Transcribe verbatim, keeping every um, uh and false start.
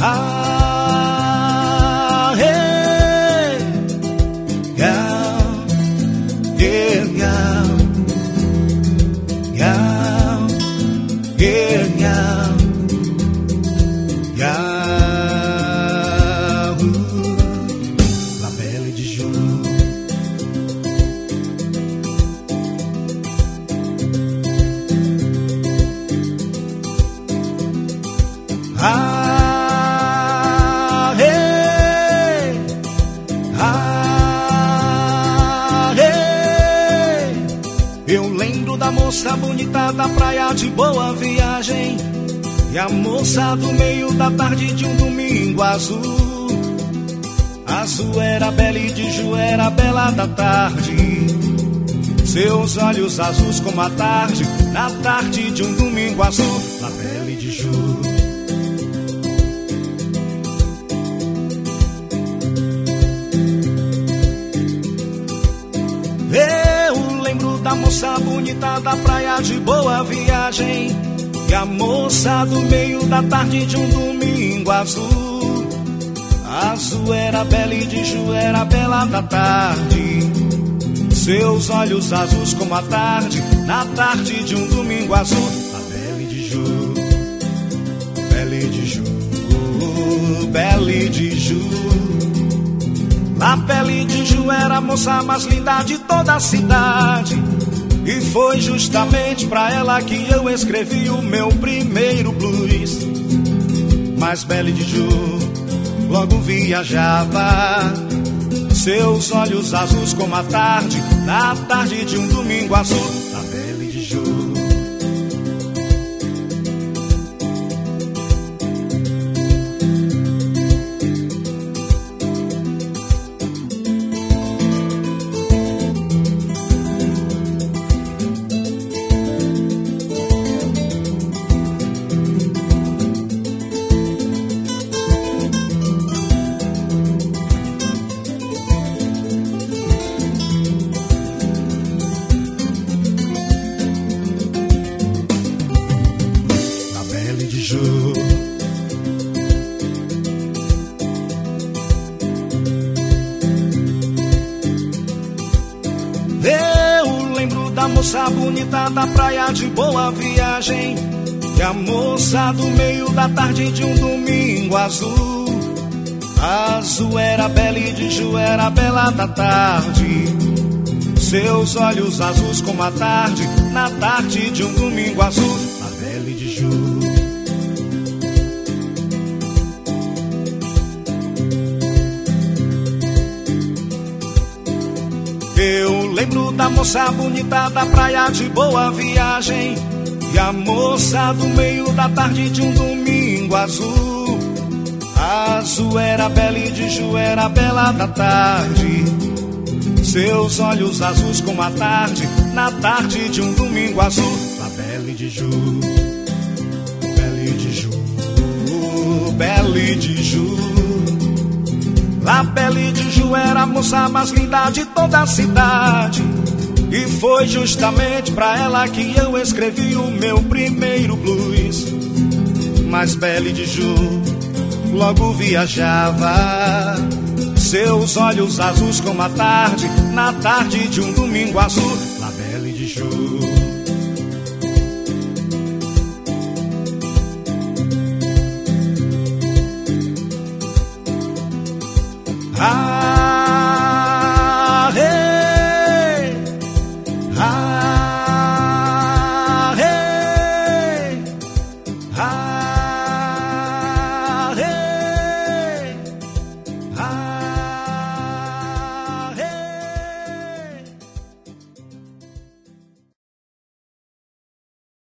Ah, hey, yeah, yeah, yeah, yeah, yeah, yeah. La Belle de Jour. Ah, hey, ah, hey. Eu lembro da moça bonita da praia de Boa Viagem, e a moça do meio da tarde de um domingo azul. Azul era Belle de Jour, era a bela da tarde. Seus olhos azuis como a tarde, na tarde de um domingo azul. La Belle de Jour. Eu lembro da moça bonita da praia de Boa Viagem, e a moça do meio da tarde de um domingo azul. Azul era Belle de Jour, era a bela da tarde. Seus olhos azuis como a tarde, na tarde de um domingo azul. La Belle de Jour, Belle de Jour, Belle de Jour. La Belle de Jour era a moça mais linda de toda a cidade, e foi justamente pra ela que eu escrevi o meu primeiro blues. Mas Belle de Jour logo viajava, seus olhos azuis como a tarde, na tarde de um domingo azul. La Belle de Jour. Eu lembro da moça bonita da praia de Boa Viagem, e a moça do meio da tarde de um domingo azul. Azul era Belle de Jour, era a bela da tarde. Seus olhos azuis como a tarde, na tarde de um domingo azul. La Belle de Jour. Eu lembro da moça bonita da praia de Boa Viagem, e a moça do meio da tarde de um domingo azul. Azul era Belle de Jour, era a bela da tarde. Seus olhos azuis como a tarde, na tarde de um domingo azul. La Belle de Jour, Belle de Jour, Belle de Jour. La Belle de Jour era a moça mais linda de toda a cidade, e foi justamente pra ela que eu escrevi o meu primeiro blues. Mas Belle de Jour logo viajava, seus olhos azuis como a tarde, na tarde de um domingo azul. La Belle de Jour.